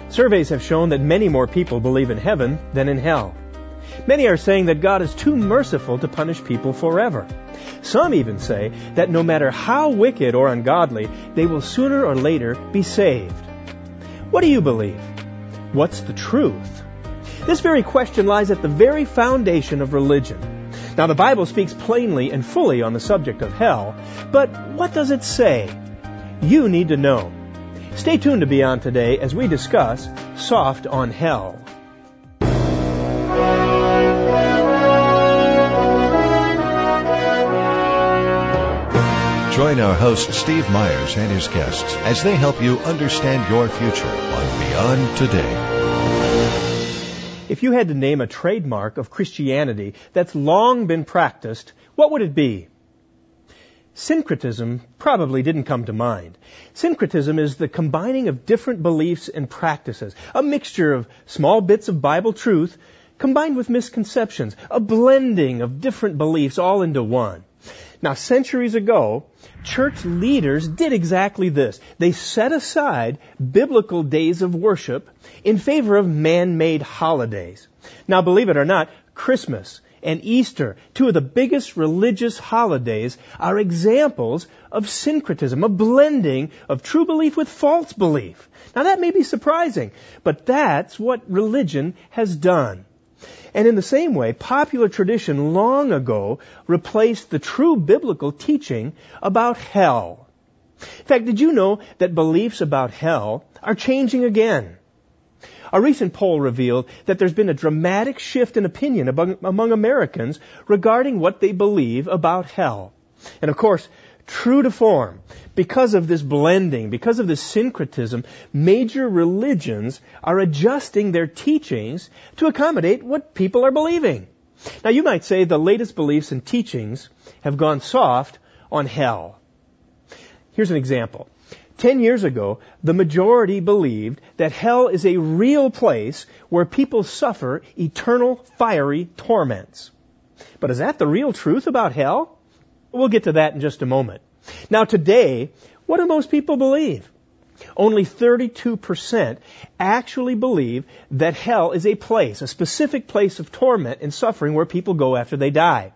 Surveys have shown that many more people believe in heaven than in hell. Many are saying that God is too merciful to punish people forever. Some even say that no matter how wicked or ungodly, they will sooner or later be saved. What do you believe? What's the truth? This very question lies at the very foundation of religion. Now, the Bible speaks plainly and fully on the subject of hell, but what does it say? You need to know. Stay tuned to Beyond today as we discuss Soft on Hell. Join our host Steve Myers and his guests as they help you understand your future on Beyond Today. If you had to name a trademark of Christianity that's long been practiced, what would it be? Syncretism probably didn't come to mind. Syncretism is the combining of different beliefs and practices, a mixture of small bits of Bible truth combined with misconceptions, a blending of different beliefs all into one. Now, centuries ago, church leaders did exactly this. They set aside biblical days of worship in favor of man-made holidays. Now, believe it or not, Christmas and Easter, two of the biggest religious holidays, are examples of syncretism, a blending of true belief with false belief. Now, that may be surprising, but that's what religion has done. And in the same way, popular tradition long ago replaced the true biblical teaching about hell. In fact, did you know that beliefs about hell are changing again? A recent poll revealed that there's been a dramatic shift in opinion among Americans regarding what they believe about hell. And of course, true to form, because of this blending, because of this syncretism, major religions are adjusting their teachings to accommodate what people are believing. Now, you might say the latest beliefs and teachings have gone soft on hell. Here's an example. 10 years ago, the majority believed that hell is a real place where people suffer eternal fiery torments. But is that the real truth about hell? We'll get to that in just a moment. Now today, what do most people believe? Only 32% actually believe that hell is a place, a specific place of torment and suffering where people go after they die.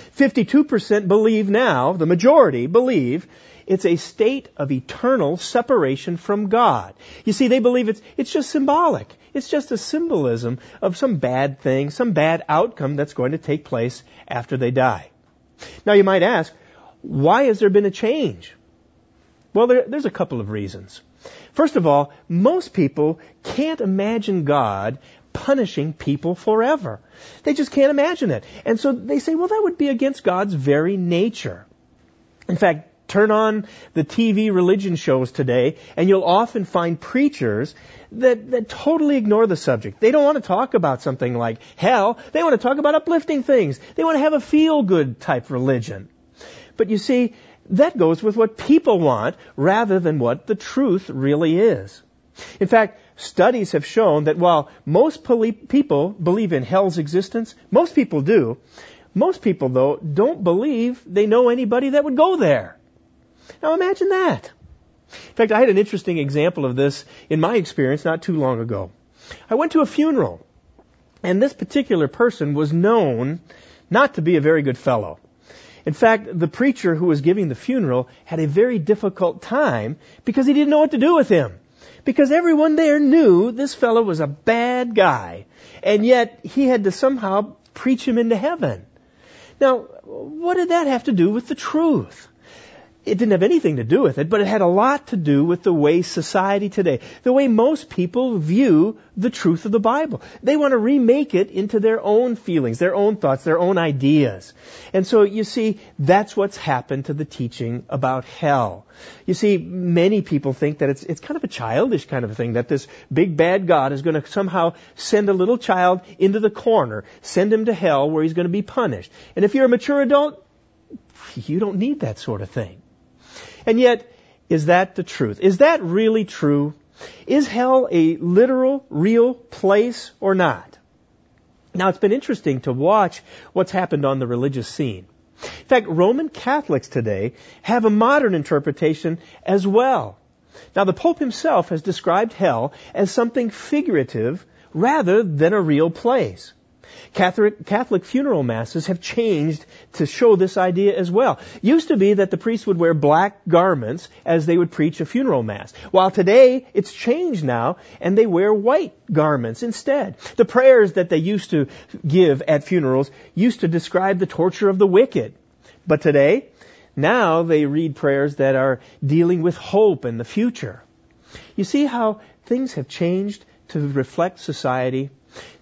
52% believe now, the majority believe, it's a state of eternal separation from God. You see, they believe it's just symbolic. It's just a symbolism of some bad thing, some bad outcome that's going to take place after they die. Now you might ask, why has there been a change? Well, there's a couple of reasons. First of all, most people can't imagine God punishing people forever. They just can't imagine it. And so they say, well, that would be against God's very nature. In fact, turn on the TV religion shows today, and you'll often find preachers that totally ignore the subject. They don't want to talk about something like hell. They want to talk about uplifting things. They want to have a feel-good type religion. But you see, that goes with what people want rather than what the truth really is. In fact, studies have shown that while most people believe in hell's existence, most people do, most people, though, don't believe they know anybody that would go there. Now imagine that. In fact, I had an interesting example of this in my experience not too long ago. I went to a funeral, and this particular person was known not to be a very good fellow. In fact, the preacher who was giving the funeral had a very difficult time because he didn't know what to do with him. Because everyone there knew this fellow was a bad guy, and yet he had to somehow preach him into heaven. Now, what did that have to do with the truth? It didn't have anything to do with it, but it had a lot to do with the way society today, the way most people view the truth of the Bible. They want to remake it into their own feelings, their own thoughts, their own ideas. And so, you see, that's what's happened to the teaching about hell. You see, many people think that it's kind of a childish kind of a thing, that this big bad God is going to somehow send a little child into the corner, send him to hell where he's going to be punished. And if you're a mature adult, you don't need that sort of thing. And yet, is that the truth? Is that really true? Is hell a literal, real place or not? Now, it's been interesting to watch what's happened on the religious scene. In fact, Roman Catholics today have a modern interpretation as well. Now, the Pope himself has described hell as something figurative rather than a real place. Catholic funeral masses have changed to show this idea as well. Used to be that the priest would wear black garments as they would preach a funeral mass, while today it's changed now and they wear white garments instead. The prayers that they used to give at funerals used to describe the torture of the wicked, but today, now they read prayers that are dealing with hope and the future. You see how things have changed to reflect society?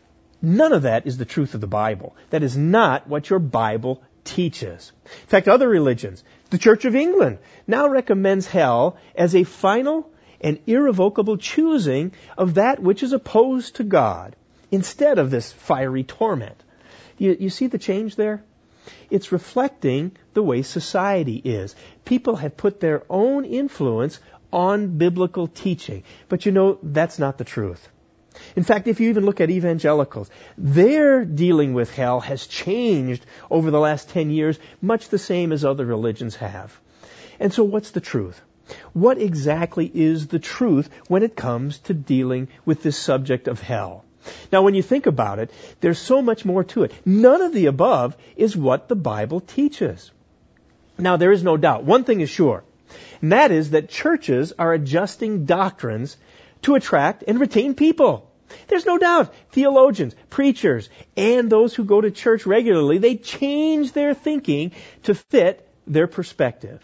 None of that is the truth of the Bible. That is not what your Bible teaches. In fact, other religions, the Church of England, now recommends hell as a final and irrevocable choosing of that which is opposed to God, instead of this fiery torment. You see the change there? It's reflecting the way society is. People have put their own influence on biblical teaching. But you know, that's not the truth. In fact, if you even look at evangelicals, their dealing with hell has changed over the last 10 years, much the same as other religions have. And so what's the truth? What exactly is the truth when it comes to dealing with this subject of hell? Now, when you think about it, there's so much more to it. None of the above is what the Bible teaches. Now, there is no doubt. One thing is sure, and that is that churches are adjusting doctrines to attract and retain people. There's no doubt theologians, preachers, and those who go to church regularly, they change their thinking to fit their perspective.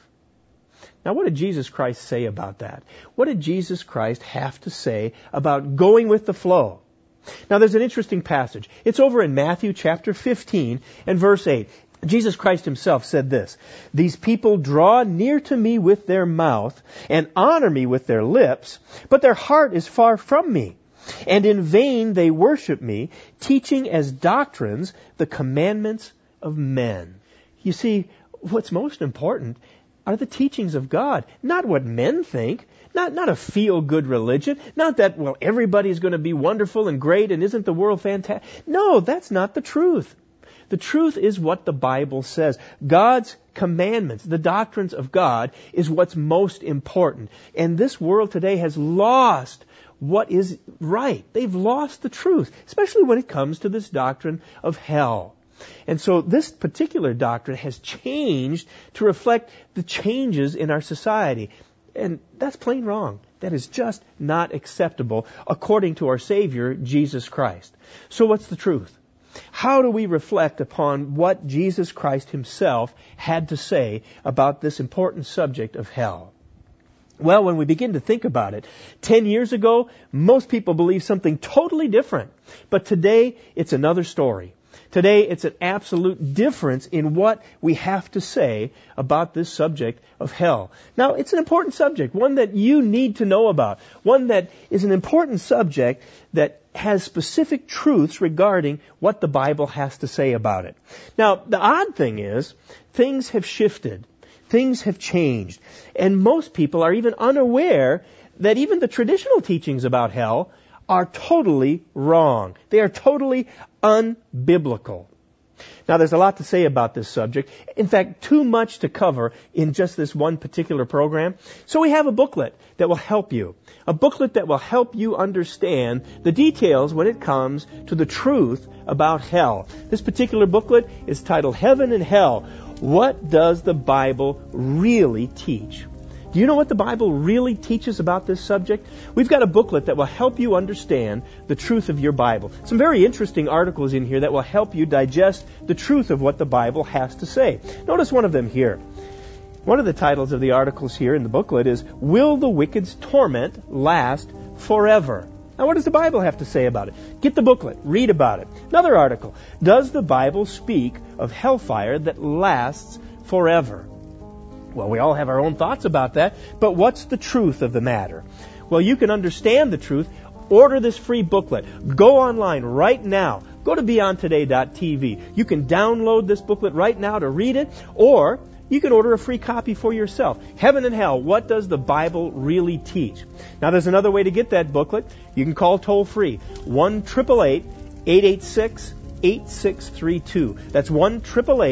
Now, what did Jesus Christ say about that? What did Jesus Christ have to say about going with the flow? Now, there's an interesting passage. It's over in Matthew chapter 15 and verse 8. Jesus Christ himself said this, "These people draw near to me with their mouth and honor me with their lips, but their heart is far from me. And in vain they worship me, teaching as doctrines the commandments of men." You see, what's most important are the teachings of God, not what men think, not a feel-good religion, not that, well, everybody's going to be wonderful and great and isn't the world fantastic. No, that's not the truth. The truth is what the Bible says. God's commandments, the doctrines of God, is what's most important. And this world today has lost what is right. They've lost the truth, especially when it comes to this doctrine of hell. And so this particular doctrine has changed to reflect the changes in our society. And that's plain wrong. That is just not acceptable according to our Savior, Jesus Christ. So what's the truth? How do we reflect upon what Jesus Christ himself had to say about this important subject of hell? Well, when we begin to think about it, 10 years ago, most people believed something totally different. But today, it's another story. Today, it's an absolute difference in what we have to say about this subject of hell. Now, it's an important subject, one that you need to know about, one that is an important subject that has specific truths regarding what the Bible has to say about it. Now, the odd thing is, things have shifted. Things have changed. And most people are even unaware that even the traditional teachings about hell are totally wrong. They are totally unbiblical. Now, there's a lot to say about this subject. In fact, too much to cover in just this one particular program. So we have a booklet that will help you. A booklet that will help you understand the details when it comes to the truth about hell. This particular booklet is titled Heaven and Hell. What does the Bible really teach? Do you know what the Bible really teaches about this subject? We've got a booklet that will help you understand the truth of your Bible. Some very interesting articles in here that will help you digest the truth of what the Bible has to say. Notice one of them here. One of the titles of the articles here in the booklet is, Will the Wicked's Torment Last Forever? Now, what does the Bible have to say about it? Get the booklet. Read about it. Another article. Does the Bible speak of hellfire that lasts forever? Well, we all have our own thoughts about that, but what's the truth of the matter? Well, you can understand the truth. Order this free booklet. Go online right now. Go to beyondtoday.tv. You can download this booklet right now to read it, or you can order a free copy for yourself. Heaven and Hell, what does the Bible really teach? Now, there's another way to get that booklet. You can call toll-free, 1-888-886-8632. That's 1-888-886-8632.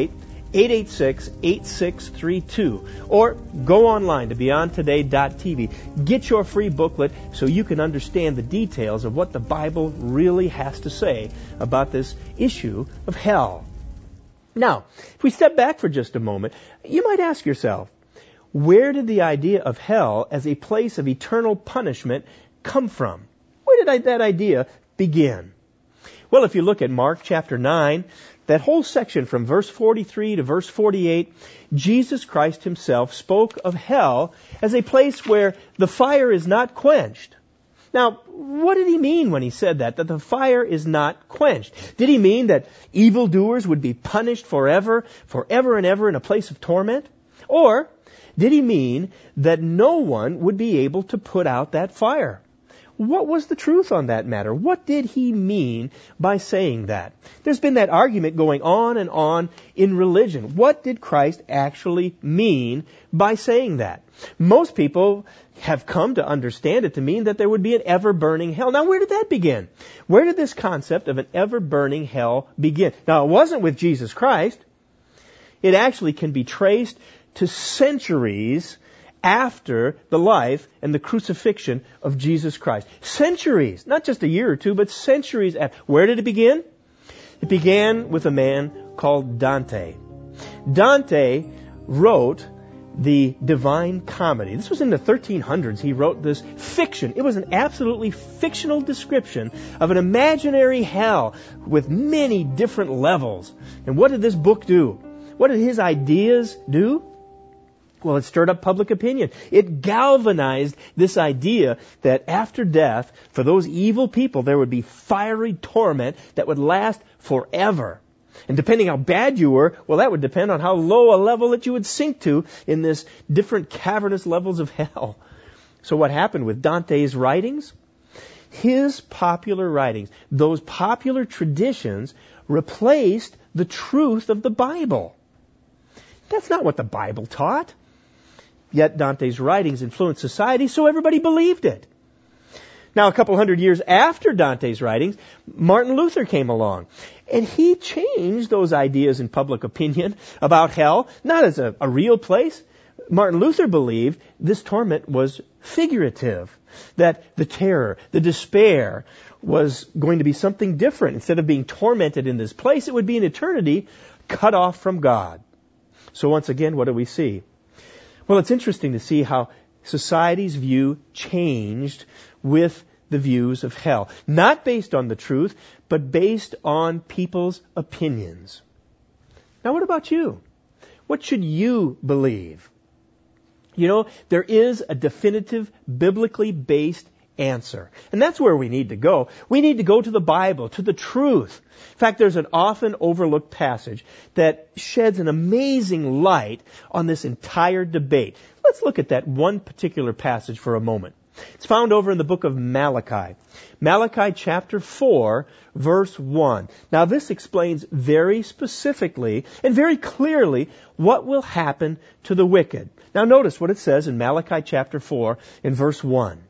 886-8632. Or go online to beyondtoday.tv. Get your free booklet so you can understand the details of what the Bible really has to say about this issue of hell. Now, if we step back for just a moment, you might ask yourself, where did the idea of hell as a place of eternal punishment come from? Where did that idea begin? Well, if you look at Mark chapter 9, that whole section from verse 43 to verse 48, Jesus Christ himself spoke of hell as a place where the fire is not quenched. Now, what did he mean when he said that the fire is not quenched? Did he mean that evildoers would be punished forever and ever in a place of torment? Or did he mean that no one would be able to put out that fire? What was the truth on that matter? What did he mean by saying that? There's been that argument going on and on in religion. What did Christ actually mean by saying that? Most people have come to understand it to mean that there would be an ever-burning hell. Now, where did that begin? Where did this concept of an ever-burning hell begin? Now, it wasn't with Jesus Christ. It actually can be traced to centuries after the life and the crucifixion of Jesus Christ. Centuries, not just a year or two, but centuries after. Where did it begin? It began with a man called Dante. Dante wrote the Divine Comedy. This was in the 1300s. He wrote this fiction. It was an absolutely fictional description of an imaginary hell with many different levels. And what did this book do? What did his ideas do? Well, it stirred up public opinion. It galvanized this idea that after death, for those evil people, there would be fiery torment that would last forever. And depending how bad you were, well, that would depend on how low a level that you would sink to in this different cavernous levels of hell. So what happened with Dante's writings? His popular writings, those popular traditions, replaced the truth of the Bible. That's not what the Bible taught. Yet Dante's writings influenced society, so everybody believed it. Now, a couple hundred years after Dante's writings, Martin Luther came along. And he changed those ideas in public opinion about hell, not as a real place. Martin Luther believed this torment was figurative, that the terror, the despair was going to be something different. Instead of being tormented in this place, it would be an eternity cut off from God. So once again, what do we see? Well, it's interesting to see how society's view changed with the views of hell. Not based on the truth, but based on people's opinions. Now, what about you? What should you believe? You know, there is a definitive, biblically based answer. And that's where we need to go. We need to go to the Bible, to the truth. In fact, there's an often overlooked passage that sheds an amazing light on this entire debate. Let's look at that one particular passage for a moment. It's found over in the book of Malachi. Malachi chapter 4, verse 1. Now this explains very specifically and very clearly what will happen to the wicked. Now notice what it says in Malachi chapter 4 in verse 1.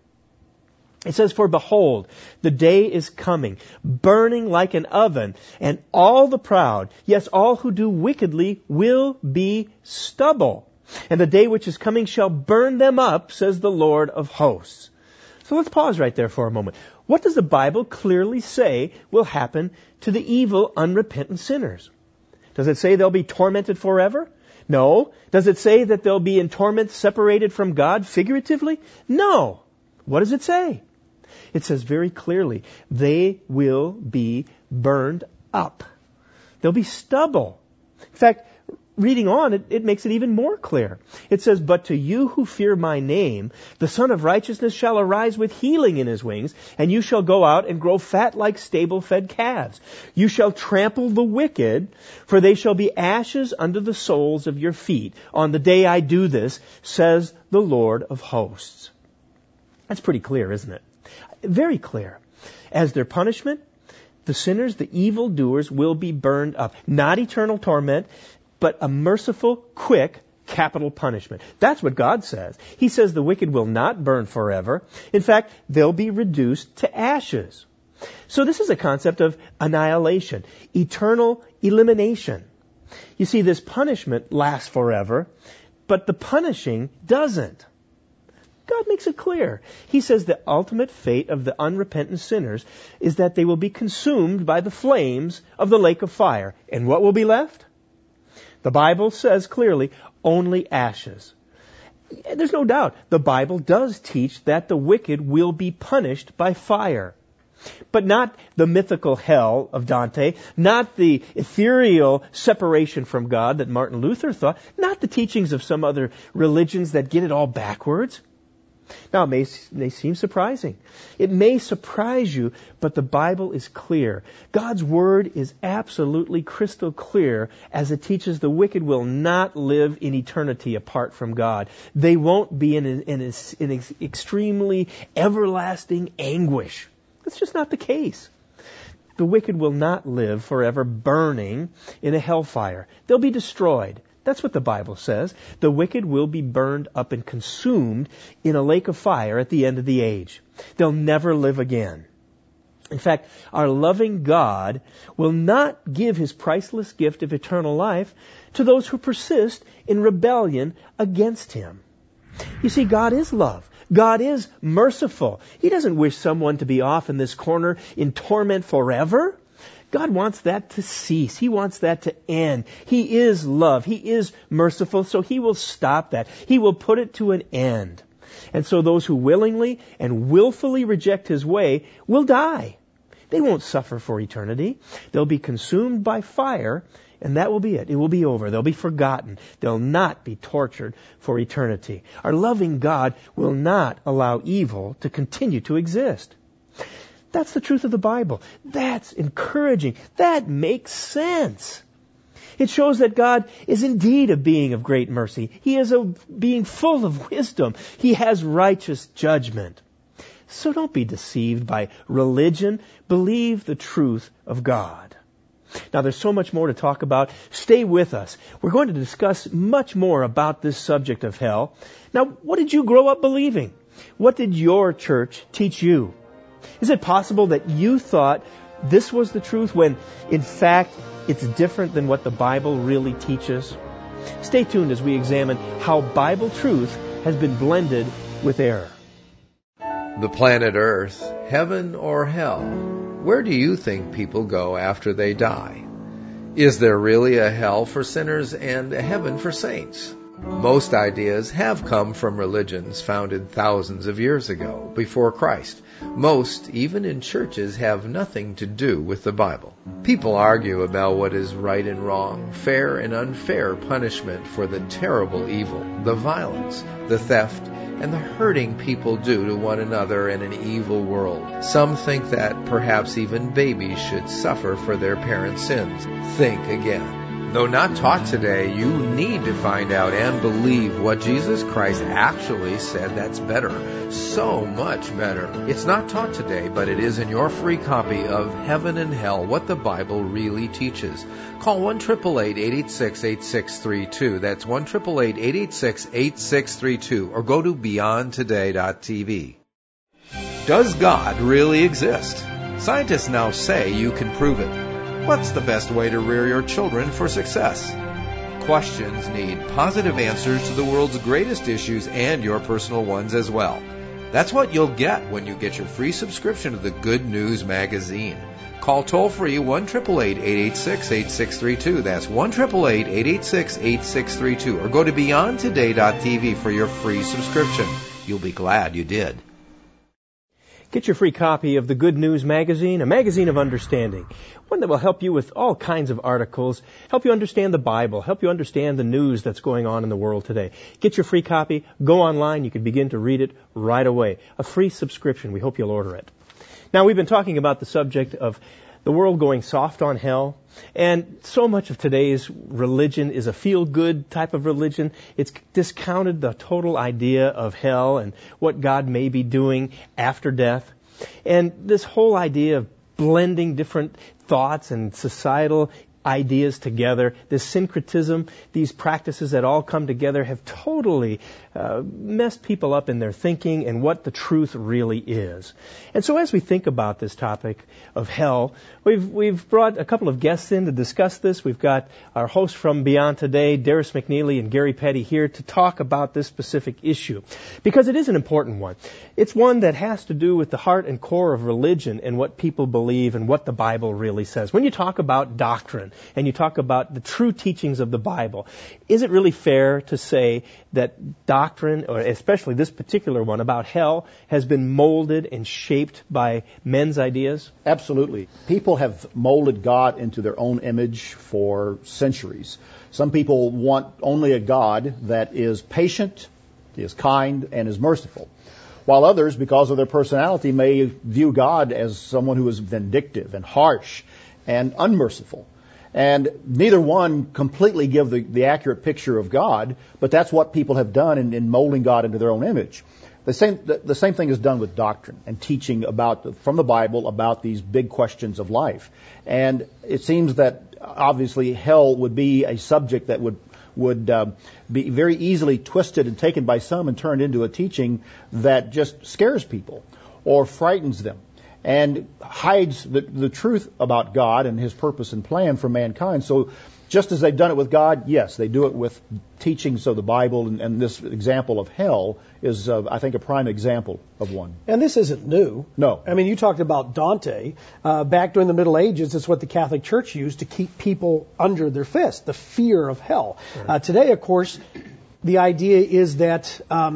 It says, "For behold, the day is coming, burning like an oven, and all the proud, yes, all who do wickedly, will be stubble. And the day which is coming shall burn them up, says the Lord of hosts." So let's pause right there for a moment. What does the Bible clearly say will happen to the evil, unrepentant sinners? Does it say they'll be tormented forever? No. Does it say that they'll be in torment separated from God figuratively? No. What does it say? It says very clearly, they will be burned up. They'll be stubble. In fact, reading on, it makes it even more clear. It says, "But to you who fear my name, the Son of Righteousness shall arise with healing in his wings, and you shall go out and grow fat like stable-fed calves. You shall trample the wicked, for they shall be ashes under the soles of your feet. On the day I do this, says the Lord of hosts." That's pretty clear, isn't it? Very clear. As their punishment, the sinners, the evildoers, will be burned up. Not eternal torment, but a merciful, quick, capital punishment. That's what God says. He says the wicked will not burn forever. In fact, they'll be reduced to ashes. So this is a concept of annihilation, eternal elimination. You see, this punishment lasts forever, but the punishing doesn't. God makes it clear. He says the ultimate fate of the unrepentant sinners is that they will be consumed by the flames of the lake of fire. And what will be left? The Bible says clearly, only ashes. There's no doubt. The Bible does teach that the wicked will be punished by fire. But not the mythical hell of Dante, not the ethereal separation from God that Martin Luther thought, not the teachings of some other religions that get it all backwards. Now, it may seem surprising. It may surprise you, but the Bible is clear. God's Word is absolutely crystal clear as it teaches the wicked will not live in eternity apart from God. They won't be in extremely everlasting anguish. That's just not the case. The wicked will not live forever burning in a hellfire. They'll be destroyed. That's what the Bible says. The wicked will be burned up and consumed in a lake of fire at the end of the age. They'll never live again. In fact, our loving God will not give His priceless gift of eternal life to those who persist in rebellion against Him. You see, God is love. God is merciful. He doesn't wish someone to be off in this corner in torment forever. God wants that to cease. He wants that to end. He is love. He is merciful, so He will stop that. He will put it to an end. And so those who willingly and willfully reject His way will die. They won't suffer for eternity. They'll be consumed by fire, and that will be it. It will be over. They'll be forgotten. They'll not be tortured for eternity. Our loving God will not allow evil to continue to exist. That's the truth of the Bible. That's encouraging. That makes sense. It shows that God is indeed a being of great mercy. He is a being full of wisdom. He has righteous judgment. So don't be deceived by religion. Believe the truth of God. Now, there's so much more to talk about. Stay with us. We're going to discuss much more about this subject of hell. Now, what did you grow up believing? What did your church teach you? Is it possible that you thought this was the truth when, in fact, it's different than what the Bible really teaches? Stay tuned as we examine how Bible truth has been blended with error. The planet Earth, heaven or hell? Where do you think people go after they die? Is there really a hell for sinners and a heaven for saints? Most ideas have come from religions founded thousands of years ago, before Christ. Most, even in churches, have nothing to do with the Bible. People argue about what is right and wrong, fair and unfair punishment for the terrible evil, the violence, the theft, and the hurting people do to one another in an evil world. Some think that perhaps even babies should suffer for their parents' sins. Think again. Though not taught today, you need to find out and believe what Jesus Christ actually said. That's better. So much better. It's not taught today, but it is in your free copy of Heaven and Hell, What the Bible Really Teaches. Call 1-888-886-8632. That's 1-888-886-8632. Or go to BeyondToday.tv. Does God really exist? Scientists now say you can prove it. What's the best way to rear your children for success? Questions need positive answers to the world's greatest issues and your personal ones as well. That's what you'll get when you get your free subscription to the Good News Magazine. Call toll-free 1-888-886-8632. That's 1-888-886-8632. Or go to BeyondToday.tv for your free subscription. You'll be glad you did. Get your free copy of the Good News Magazine, a magazine of understanding, one that will help you with all kinds of articles, help you understand the Bible, help you understand the news that's going on in the world today. Get your free copy, go online, you can begin to read it right away. A free subscription, we hope you'll order it. Now, we've been talking about the subject of the world going soft on hell, and so much of today's religion is a feel-good type of religion. It's discounted the total idea of hell and what God may be doing after death. And this whole idea of blending different thoughts and societal ideas together. This syncretism, these practices that all come together have totally messed people up in their thinking and what the truth really is. And so as we think about this topic of hell, we've brought a couple of guests in to discuss this. We've got our hosts from Beyond Today, Darius McNeely and Gary Petty, here to talk about this specific issue, because it is an important one. It's one that has to do with the heart and core of religion and what people believe and what the Bible really says. When you talk about doctrine and you talk about the true teachings of the Bible, is it really fair to say that doctrine, or especially this particular one about hell, has been molded and shaped by men's ideas? Absolutely. People have molded God into their own image for centuries. Some people want only a God that is patient, is kind, and is merciful, while others, because of their personality, may view God as someone who is vindictive and harsh and unmerciful. And neither one completely give the accurate picture of God, but that's what people have done in molding God into their own image. The same thing is done with doctrine and teaching from the Bible about these big questions of life. And it seems that obviously hell would be a subject that would be very easily twisted and taken by some and turned into a teaching that just scares people or frightens them and hides the truth about God and His purpose and plan for mankind. So just as they've done it with God, yes, they do it with teachings of the Bible, and this example of hell is, I think, a prime example of one. And this isn't new. No. I mean, you talked about Dante. Back during the Middle Ages, it's what the Catholic Church used to keep people under their fist, the fear of hell. Right. Today, of course, the idea is that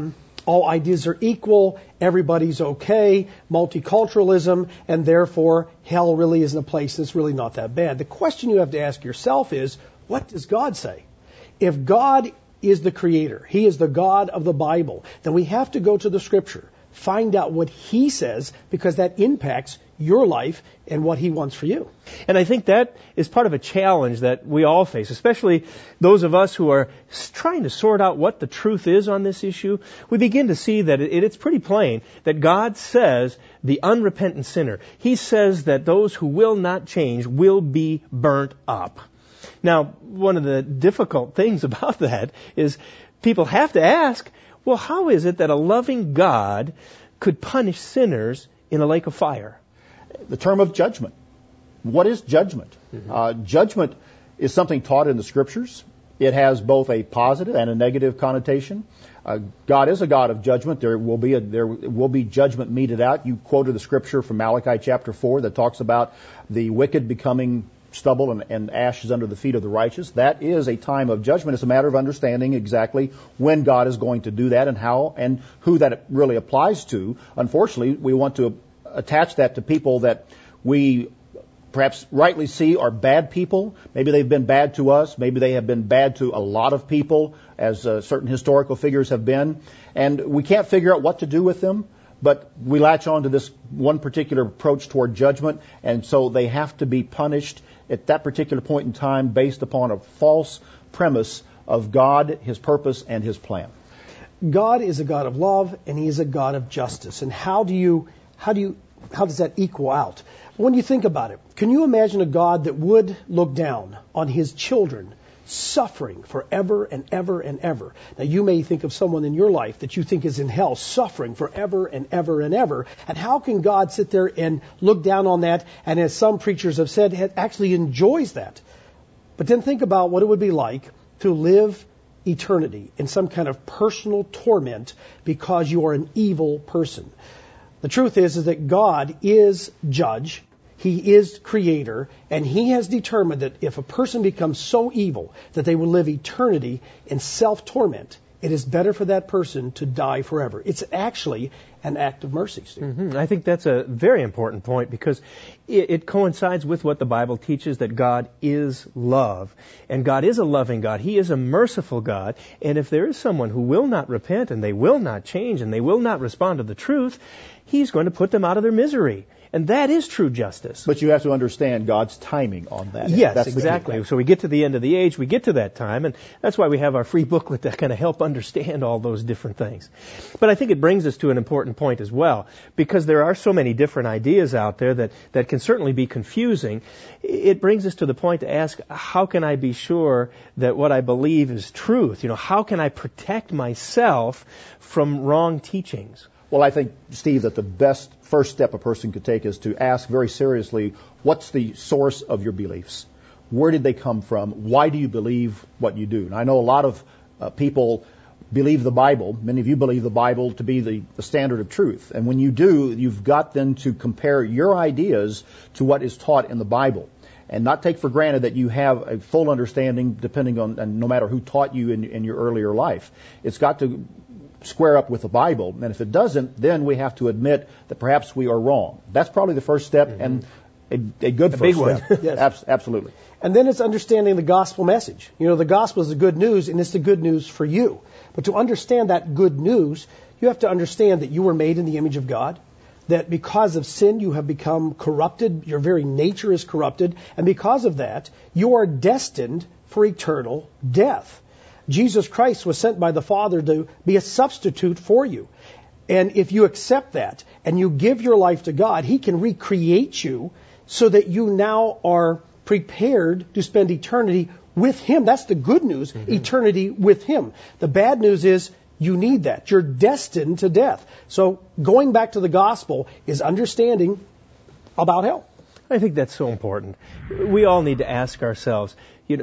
all ideas are equal, everybody's okay, multiculturalism, and therefore hell really isn't a place that's really not that bad. The question you have to ask yourself is, what does God say? If God is the creator, He is the God of the Bible, then we have to go to the Scripture, find out what He says, because that impacts your life and what He wants for you. And I think that is part of a challenge that we all face, especially those of us who are trying to sort out what the truth is on this issue. We begin to see that it's pretty plain that God says the unrepentant sinner, He says that those who will not change will be burnt up. Now, one of the difficult things about that is people have to ask, well, how is it that a loving God could punish sinners in a lake of fire? The term of judgment. What is judgment? Judgment is something taught in the Scriptures. It has both a positive and a negative connotation. God is a God of judgment. There will be judgment meted out. You quoted the Scripture from Malachi chapter 4 that talks about the wicked becoming stubble and ashes under the feet of the righteous. That is a time of judgment. It's a matter of understanding exactly when God is going to do that and how and who that really applies to. Unfortunately, we want to attach that to people that we perhaps rightly see are bad people. Maybe they've been bad to us. Maybe they have been bad to a lot of people, as certain historical figures have been. And we can't figure out what to do with them, but we latch on to this one particular approach toward judgment, and so they have to be punished at that particular point in time based upon a false premise of God, His purpose, and His plan. God is a God of love, and He is a God of justice. And how does that equal out? When you think about it, can you imagine a God that would look down on His children suffering forever and ever and ever? Now, you may think of someone in your life that you think is in hell, suffering forever and ever and ever. And how can God sit there and look down on that, and as some preachers have said, actually enjoys that? But then think about what it would be like to live eternity in some kind of personal torment because you are an evil person. The truth is that God is judge, He is creator, and He has determined that if a person becomes so evil that they will live eternity in self-torment, it is better for that person to die forever. It's actually an act of mercy, Steve. I think that's a very important point, because it coincides with what the Bible teaches, that God is love. And God is a loving God. He is a merciful God. And if there is someone who will not repent, and they will not change, and they will not respond to the truth, He's going to put them out of their misery. And that is true justice. But you have to understand God's timing on that. Yes, That's exactly. So we get to the end of the age, we get to that time, and that's why we have our free booklet to kind of help understand all those different things. But I think it brings us to an important point as well, because there are so many different ideas out there that can certainly be confusing. It brings us to the point to ask, how can I be sure that what I believe is truth? How can I protect myself from wrong teachings? Well, I think, Steve, that the best first step a person could take is to ask very seriously, what's the source of your beliefs? Where did they come from? Why do you believe what you do? And I know a lot of people believe the Bible. Many of you believe the Bible to be the standard of truth. And when you do, you've got then to compare your ideas to what is taught in the Bible, and not take for granted that you have a full understanding depending on, and no matter who taught you in your earlier life. It's got to square up with the Bible, and if it doesn't, then we have to admit that perhaps we are wrong. That's probably the first step, and a good first big step. one. Yes. Absolutely. And then it's understanding the gospel message. The gospel is the good news, and it's the good news for you. But to understand that good news, you have to understand that you were made in the image of God, that because of sin you have become corrupted, your very nature is corrupted, and because of that, you are destined for eternal death. Jesus Christ was sent by the Father to be a substitute for you. And if you accept that and you give your life to God, He can recreate you so that you now are prepared to spend eternity with Him. That's the good news, eternity with Him. The bad news is you need that. You're destined to death. So going back to the gospel is understanding about hell. I think that's so important. We all need to ask ourselves,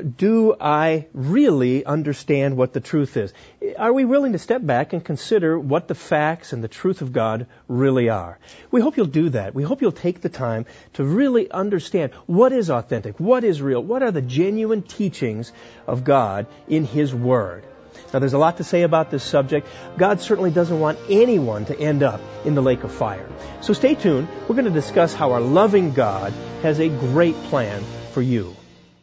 do I really understand what the truth is? Are we willing to step back and consider what the facts and the truth of God really are? We hope you'll do that. We hope you'll take the time to really understand what is authentic, what is real, what are the genuine teachings of God in His Word. Now, there's a lot to say about this subject. God certainly doesn't want anyone to end up in the lake of fire. So stay tuned. We're going to discuss how our loving God has a great plan for you.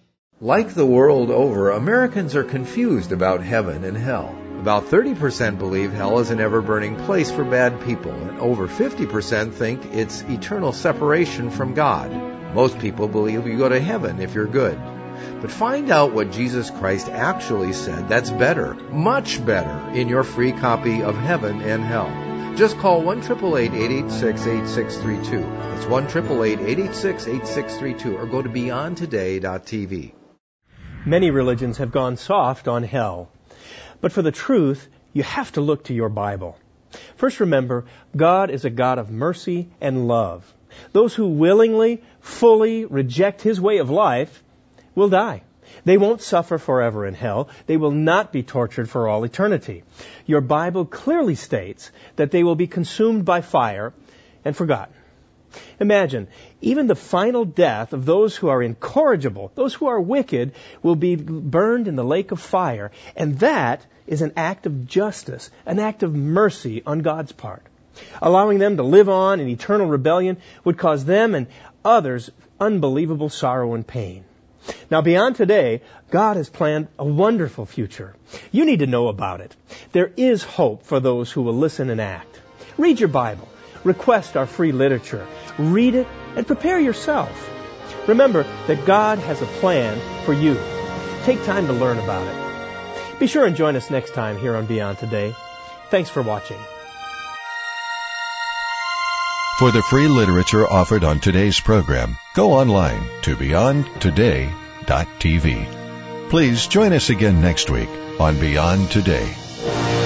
Like the world over, Americans are confused about heaven and hell. About 30% believe hell is an ever-burning place for bad people, and over 50% think it's eternal separation from God. Most people believe you go to heaven if you're good. But find out what Jesus Christ actually said. That's better, much better, in your free copy of Heaven and Hell. Just call 1-888-886-8632. That's 1-888-886-8632, or go to beyondtoday.tv. Many religions have gone soft on hell. But for the truth, you have to look to your Bible. First, remember, God is a God of mercy and love. Those who willingly, fully reject His way of life will die. They won't suffer forever in hell. They will not be tortured for all eternity. Your Bible clearly states that they will be consumed by fire and forgotten. Imagine, even the final death of those who are incorrigible, those who are wicked, will be burned in the lake of fire. And that is an act of justice, an act of mercy on God's part. Allowing them to live on in eternal rebellion would cause them and others unbelievable sorrow and pain. Now, beyond today, God has planned a wonderful future. You need to know about it. There is hope for those who will listen and act. Read your Bible. Request our free literature. Read it and prepare yourself. Remember that God has a plan for you. Take time to learn about it. Be sure and join us next time here on Beyond Today. Thanks for watching. For the free literature offered on today's program, go online to beyondtoday.tv. Please join us again next week on Beyond Today.